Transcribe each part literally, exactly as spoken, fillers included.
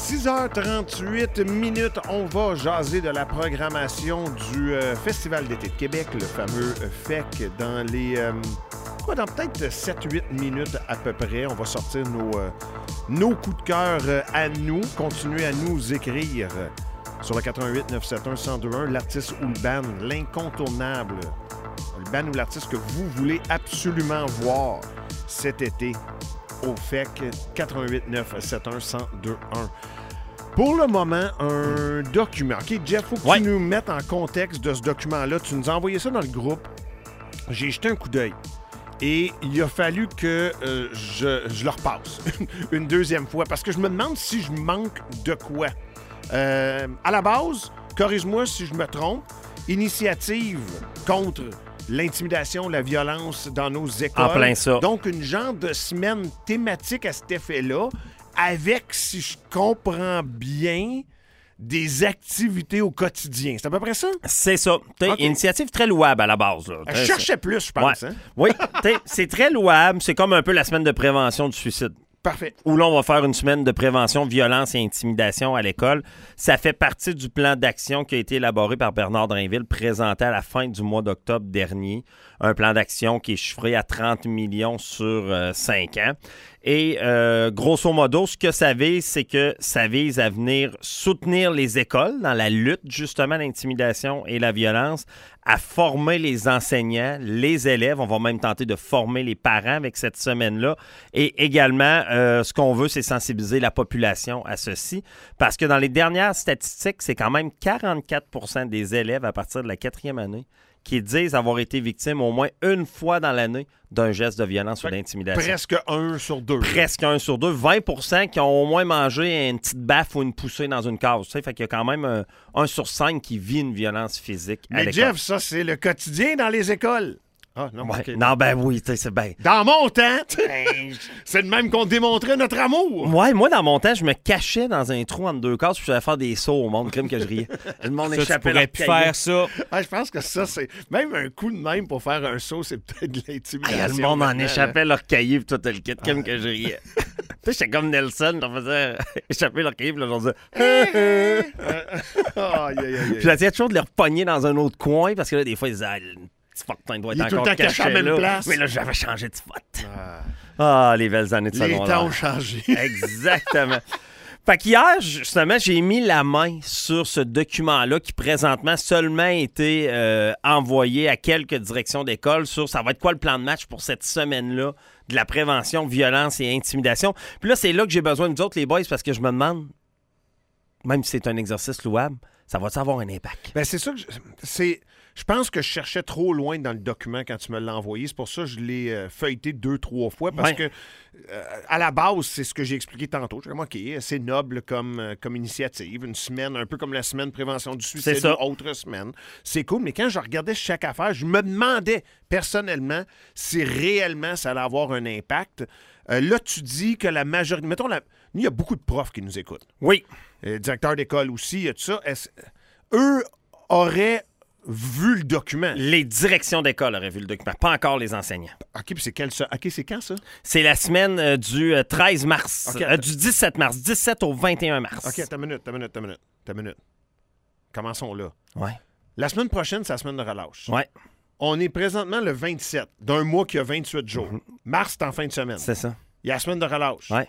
six heures trente-huit minutes, on va jaser de la programmation du euh, Festival d'été de Québec, le fameux euh, F E C, dans les... Euh, quoi, dans peut-être sept huit minutes à peu près. On va sortir nos, euh, nos coups de cœur euh, à nous. Continuez à nous écrire euh, sur le quatre-vingt-huit neuf cent soixante-et-un cent deux un, l'artiste ou le band, l'incontournable. Le band ou l'artiste que vous voulez absolument voir cet été au F E C, quatre-vingt-huit neuf cent soixante-et-un cent deux un. Pour le moment, un document. OK, Jeff, il faut que ouais. tu nous mettes en contexte de ce document-là. Tu nous as envoyé ça dans le groupe. J'ai jeté un coup d'œil. Et il a fallu que euh, je, je le repasse une deuxième fois parce que je me demande si je manque de quoi. Euh, à la base, corrige-moi si je me trompe, initiative contre l'intimidation, la violence dans nos écoles. En plein ça. Donc, une genre de semaine thématique à cet effet-là, avec, si je comprends bien, des activités au quotidien. C'est à peu près ça? C'est ça. Okay. Initiative très louable à la base. Là. Je cherchais plus, je pense. Ouais. Hein? Oui, c'est très louable. C'est comme un peu la semaine de prévention du suicide. Parfait. Où là, on va faire une semaine de prévention, violence et intimidation à l'école. Ça fait partie du plan d'action qui a été élaboré par Bernard Drainville, présenté à la fin du mois d'octobre dernier. Un plan d'action qui est chiffré à trente millions sur euh, cinq ans. Et euh, grosso modo, ce que ça vise, c'est que ça vise à venir soutenir les écoles dans la lutte justement à l'intimidation et la violence, à former les enseignants, les élèves. On va même tenter de former les parents avec cette semaine-là. Et également, euh, ce qu'on veut, c'est sensibiliser la population à ceci. Parce que dans les dernières statistiques, c'est quand même quarante-quatre pour cent des élèves à partir de la quatrième année qui disent avoir été victimes au moins une fois dans l'année d'un geste de violence ou d'intimidation. Presque un sur deux. Presque un sur deux. vingt pour cent qui ont au moins mangé une petite baffe ou une poussée dans une case. Tu sais, fait qu'il y a quand même un, un sur cinq qui vit une violence physique à Mais l'école. Jeff, ça, c'est le quotidien dans les écoles. Ah, non, ouais. okay. non, ben oui, c'est bien. Dans mon temps, c'est de même qu'on démontrait notre amour. Ouais, moi, dans mon temps, je me cachais dans un trou entre deux cases puis je faisais faire des sauts au monde, crime que je riais. Le monde ça, échappait. Tu pourrais plus faire ça. Ah, je pense que ça, c'est... Même un coup de même pour faire un saut, c'est peut-être de l'intimidation. Ah, le monde en échappait leur cahier puis tout le kit, crime que je riais. Tu sais, j'étais comme Nelson, je faisais échapper leur cahier puis là, je disais... Puis j'essayais toujours de les repogner dans un autre coin parce que là, des fois, ils disaient... Il doit être il est encore tout le temps caché à la même là. place. Mais là, j'avais changé de spot. Ah, ah les belles années de secondaire. Les temps ont changé. Exactement. Fait qu'hier, justement, j'ai mis la main sur ce document-là qui, présentement, seulement été euh, envoyé à quelques directions d'école sur ça va être quoi le plan de match pour cette semaine-là de la prévention, violence et intimidation. Puis là, c'est là que j'ai besoin de nous autres, les boys, parce que je me demande, même si c'est un exercice louable, ça va-tu avoir un impact? Ben c'est ça que je, c'est... Je pense que je cherchais trop loin dans le document quand tu me l'as envoyé. C'est pour ça que je l'ai euh, feuilleté deux, trois fois. Parce ouais. que, euh, à la base, c'est ce que j'ai expliqué tantôt. Je suis comme, OK, c'est noble comme, euh, comme initiative. Une semaine, un peu comme la semaine de prévention du suicide, c'est ça. autre semaine. C'est cool. Mais quand je regardais chaque affaire, je me demandais personnellement si réellement ça allait avoir un impact. Euh, là, tu dis que la majorité... Mettons, la... il y a beaucoup de profs qui nous écoutent. Oui. Euh, directeurs d'école aussi, il y a tout ça. Est-ce... Eux auraient... vu le document. Les directions d'école auraient vu le document, pas encore les enseignants. OK, puis c'est quel ça? OK, c'est quand ça? C'est la semaine euh, du euh, treize mars, okay, euh, du dix-sept mars, dix-sept au vingt et un mars. OK, t'as une minute, t'as une minute, t'as une minute, t'as une minute. Commençons là. Ouais. La semaine prochaine, c'est la semaine de relâche. Ouais. On est présentement le vingt-sept d'un mois qui a vingt-huit jours. Mm-hmm. Mars, c'est en fin de semaine. C'est ça. Il y a la semaine de relâche. Ouais.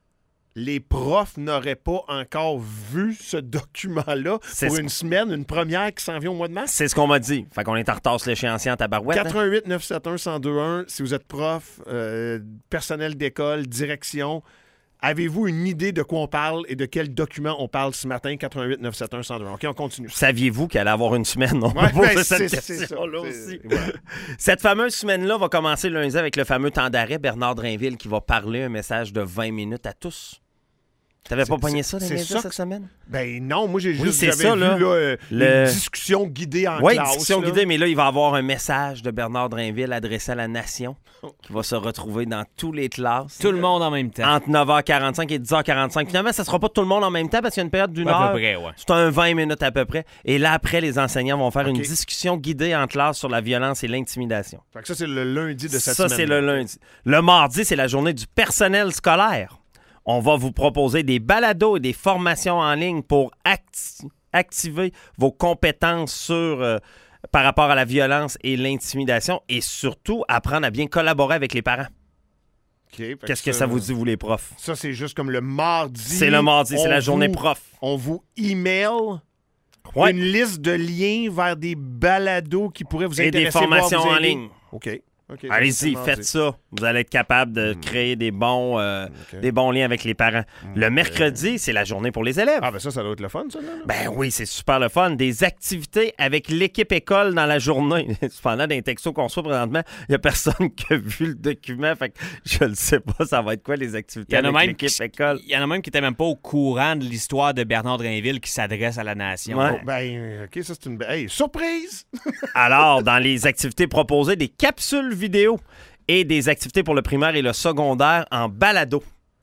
Les profs n'auraient pas encore vu ce document-là c'est pour ce... une semaine, une première qui s'en vient au mois de mars. C'est ce qu'on m'a dit. Fait qu'on est en retard sur l'échéancier en tabarouette. quatre-vingt-huit neuf cent soixante-et-un cent deux un, si vous êtes prof, euh, personnel d'école, direction, avez-vous une idée de quoi on parle et de quel document on parle ce matin? quatre-vingt-huit neuf cent soixante-et-un cent deux un. OK, on continue. Saviez-vous qu'elle allait avoir une semaine? On ouais, va poser ben, cette c'est, question-là c'est aussi. C'est, ouais. Cette fameuse semaine-là va commencer lundi avec le fameux temps d'arrêt. Bernard Drainville qui va parler un message de vingt minutes à tous. T'avais pas pogné ça dans les médias cette semaine? Ben non, moi j'ai oui, juste c'est j'avais ça, vu là, là, euh, le... une discussion guidée en oui, classe. Oui, discussion là. guidée, mais là, il va y avoir un message de Bernard Drainville adressé à la nation qui va se retrouver dans toutes les classes. Tout le monde en même temps. Entre neuf heures quarante-cinq et dix heures quarante-cinq. Finalement, ça sera pas tout le monde en même temps parce qu'il y a une période d'une ouais, heure. À peu près, ouais. C'est un vingt minutes à peu près. Et là, après, les enseignants vont faire okay. une discussion guidée en classe sur la violence et l'intimidation. Fait que ça, c'est le lundi de cette ça, semaine. Ça, c'est le lundi. Le mardi, c'est la journée du personnel scolaire. On va vous proposer des balados et des formations en ligne pour acti- activer vos compétences sur, euh, par rapport à la violence et l'intimidation et surtout apprendre à bien collaborer avec les parents. Okay, Qu'est-ce que ça, ça vous dit, vous, les profs? Ça, c'est juste comme le mardi. C'est le mardi, c'est la journée vous, prof. On vous email ouais. une liste de liens vers des balados qui pourraient vous et intéresser. Et des formations en ligne. OK. Okay, allez-y, faites ça. Vous allez être capable de mmh. créer des bons, euh, okay. des bons liens avec les parents. Mmh. Le mercredi, c'est la journée pour les élèves. Ah, ben ça, ça doit être le fun, ça, là? Ben oui, c'est super le fun. Des activités avec l'équipe école dans la journée. Cependant, dans les textos qu'on reçoit présentement, il n'y a personne qui a vu le document. Fait que je ne sais pas, ça va être quoi les activités avec l'équipe qui, école. Il y en a même qui n'étaient même pas au courant de l'histoire de Bernard Drinville qui s'adresse à la nation. Ouais. Oh, ben, OK, ça, c'est une... Hey, surprise! Alors, dans les activités proposées, des capsules vidéo et des activités pour le primaire et le secondaire en balado.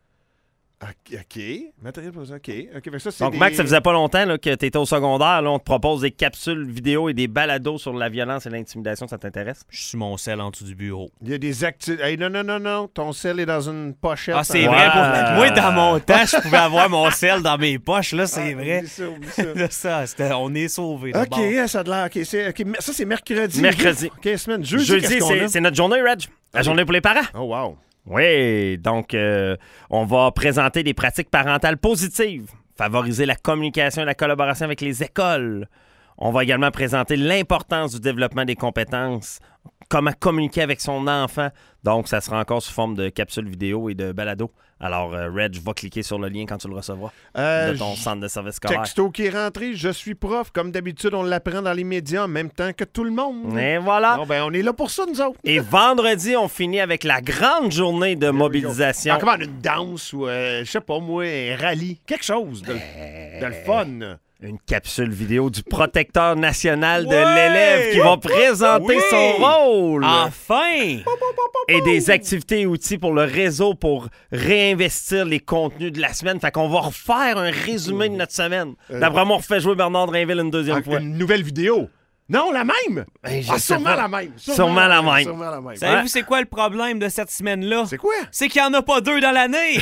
OK. Matériel pour ça. OK. OK. Ça, c'est Donc, des... Max, ça faisait pas longtemps là, que tu étais au secondaire. Là, on te propose des capsules vidéo et des balados sur la violence et l'intimidation. Ça t'intéresse? Je suis mon sel en dessous du bureau. Il y a des activités. Hey, non, non, non, non. Ton sel est dans une pochette. Ah, c'est hein? vrai. Ouais. Pour... Moi, dans mon temps, je pouvais avoir mon sel dans mes poches. Là, c'est ah, vrai. Oublie ça, oublie ça. ça on est sauvés. OK, ça a de l'air. OK, c'est... okay. Ça, c'est mercredi. Mercredi. OK, semaine. Jeudi, Jeudi c'est, c'est notre journée, Reg. La okay. journée pour les parents. Oh, wow. Oui, donc euh, on va présenter des pratiques parentales positives, favoriser la communication et la collaboration avec les écoles. On va également présenter l'importance du développement des compétences, comment communiquer avec son enfant. Donc, ça sera encore sous forme de capsules vidéo et de balado. Alors, euh, Reg va cliquer sur le lien quand tu le recevras euh, de ton centre de service scolaire. Texto qui est rentré, je suis prof. Comme d'habitude, on l'apprend dans les médias en même temps que tout le monde. Et voilà. Bon, ben, on est là pour ça, nous autres. Et vendredi, on finit avec la grande journée de mobilisation. Ah, comment, une danse ou, euh, je sais pas moi, un rallye. Quelque chose de, de le fun. Une capsule vidéo du protecteur national de ouais! l'élève qui va présenter oui! son rôle. Enfin! Et des activités et outils pour le réseau pour réinvestir les contenus de la semaine. Fait qu'on va refaire un résumé de notre semaine. Euh... D'après moi, on refait jouer Bernard Drinville une deuxième ah, fois. Une nouvelle vidéo. Non, la même! Ben, ah, sûrement, la même. Sûrement, sûrement la même. Sûrement la même. Savez-vous c'est quoi le problème de cette semaine-là? C'est quoi? C'est qu'il n'y en a pas deux dans l'année.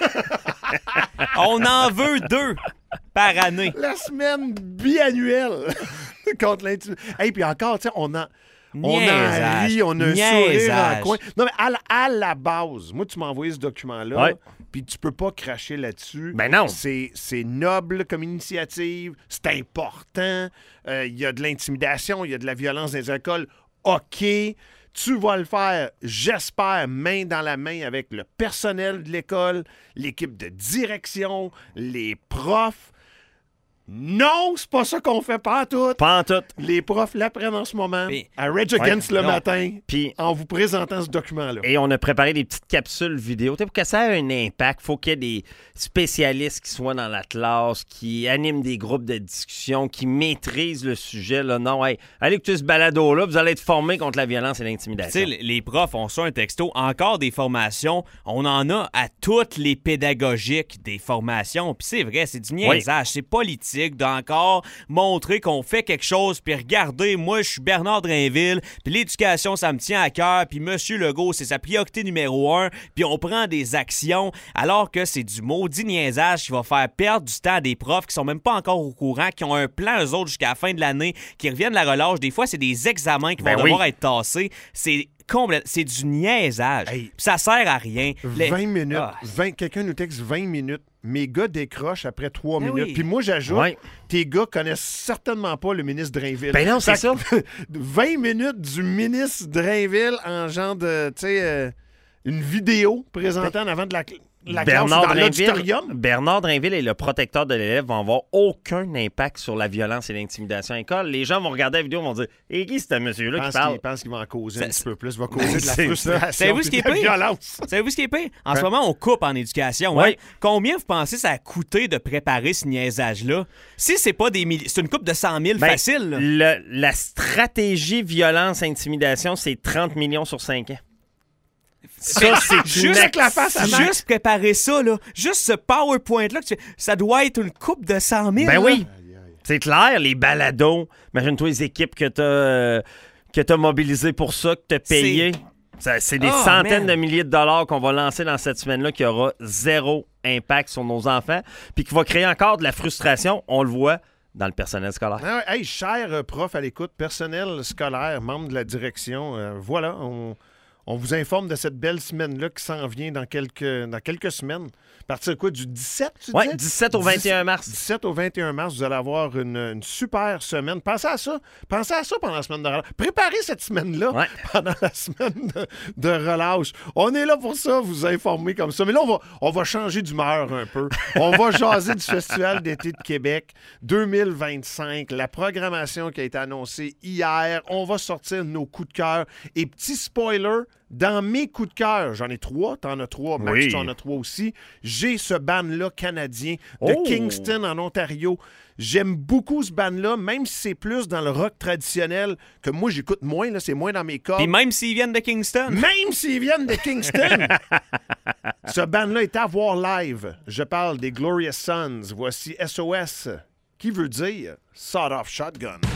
On en veut deux par année. La semaine biannuelle contre l'intimidation. Et hey, puis encore, tu sais, on a... On a ri, on a un sourire en coin. Non, mais à la, à la base, moi, tu m'as envoyé ce document-là, ouais. puis tu peux pas cracher là-dessus. Ben non. C'est, c'est noble comme initiative, c'est important. Il euh, y a de l'intimidation, il y a de la violence dans les écoles. OK, tu vas le faire, j'espère, main dans la main avec le personnel de l'école, l'équipe de direction, les profs. Non, c'est pas ça qu'on fait pas tout. Pas en tout. Les profs l'apprennent en ce moment Puis, à Rage Against ouais, le non. matin Puis, en vous présentant ce document-là. Et on a préparé des petites capsules vidéo. Pour que ça ait un impact, il faut qu'il y ait des spécialistes qui soient dans la classe, qui animent des groupes de discussion, qui maîtrisent le sujet. Là. Non, hey, allez écouter ce balado-là, vous allez être formés contre la violence et l'intimidation. Tu sais, les profs ont ça un texto. Encore des formations. On en a à toutes les pédagogiques des formations. Puis c'est vrai, c'est du niaisage. Oui. C'est politique. D'encore montrer qu'on fait quelque chose, puis regardez, moi, je suis Bernard Drinville, puis l'éducation, ça me tient à cœur, puis M. Legault, c'est sa priorité numéro un, puis on prend des actions, alors que c'est du maudit niaisage qui va faire perdre du temps à des profs qui sont même pas encore au courant, qui ont un plan, eux autres, jusqu'à la fin de l'année, qui reviennent de la relâche. Des fois, c'est des examens qui vont ben devoir oui. être tassés. C'est Complète. C'est du niaisage. Hey, ça sert à rien. vingt Les... minutes. Ah. vingt Quelqu'un nous texte vingt minutes. Mes gars décrochent après trois ben minutes. Oui. Puis moi, j'ajoute, ouais. tes gars connaissent certainement pas le ministre Drainville. Ben non, c'est ça. vingt minutes du ministre Drainville en genre de, tu sais, euh, une vidéo présentant ben... en avant de la... La Bernard, classe, Drinville, Bernard Drinville et le protecteur de l'élève vont avoir aucun impact sur la violence et l'intimidation à l'école. Les gens vont regarder la vidéo et vont dire « Et qui c'est ce monsieur-là qui parle? » Il pense qu'il va en causer un petit peu plus, va causer de la frustration. Savez-vous ce qui est pire? Savez-vous ce qui est pire? En hein? ce moment, on coupe en éducation. Oui. Hein? Combien vous pensez ça a coûté de préparer ce niaisage-là? Si c'est pas des milliers, c'est une coupe de cent mille ben, facile. Le, la stratégie violence-intimidation, c'est trente millions sur cinq ans. Ça, c'est juste avec la face à Max. Juste préparer ça, là. Juste ce PowerPoint-là, tu... ça doit être une coupe de cent mille. Ben là. oui. C'est clair, les balados. Imagine-toi les équipes que t'as, euh, que t'as mobilisées pour ça, que t'as payées. Ça, c'est des Oh, centaines man. de milliers de dollars qu'on va lancer dans cette semaine-là qui aura zéro impact sur nos enfants, puis qui va créer encore de la frustration. On le voit dans le personnel scolaire. Ah ouais, hey, cher euh, prof à l'écoute, personnel scolaire, membre de la direction, euh, voilà, on, on vous informe de cette belle semaine-là qui s'en vient dans quelques, dans quelques semaines. À partir de quoi, du dix-sept, tu Oui, disais? dix-sept au vingt et un mars. dix-sept au vingt et un mars, vous allez avoir une, une super semaine. Pensez à ça. Pensez à ça pendant la semaine de relâche. Préparez cette semaine-là Ouais. pendant la semaine de, de relâche. On est là pour ça, vous informer comme ça. Mais là, on va, on va changer d'humeur un peu. On va jaser du Festival d'été de Québec deux mille vingt-cinq, la programmation qui a été annoncée hier. On va sortir nos coups de cœur. Et petit spoiler, dans mes coups de cœur, j'en ai trois, t'en as trois, Max, Oui. tu en as trois aussi. J'ai ce band-là canadien de Oh! Kingston en Ontario. J'aime beaucoup ce band-là, même si c'est plus dans le rock traditionnel que moi j'écoute moins, là, c'est moins dans mes cordes. Puis même s'ils viennent de Kingston. Même s'ils viennent de Kingston. Ce band-là est à voir live. Je parle des Glorious Sons. Voici S O S, qui veut dire Sawed Off Shotgun.